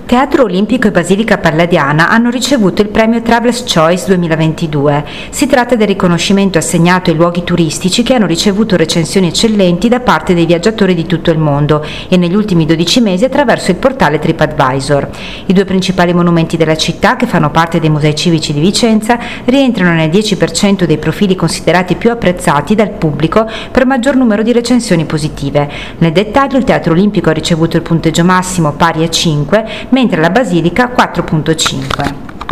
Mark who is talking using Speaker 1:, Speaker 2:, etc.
Speaker 1: Teatro Olimpico e Basilica Palladiana hanno ricevuto il premio Travelers Choice 2022. Si tratta del riconoscimento assegnato ai luoghi turistici che hanno ricevuto recensioni eccellenti da parte dei viaggiatori di tutto il mondo e negli ultimi 12 mesi attraverso il portale TripAdvisor. I due principali monumenti della città, che fanno parte dei musei civici di Vicenza, rientrano nel 10% dei profili considerati più apprezzati dal pubblico per maggior numero di recensioni positive. Nel dettaglio, il Teatro Olimpico ha ricevuto il punteggio massimo pari a 5, mentre la Basilica 4.5.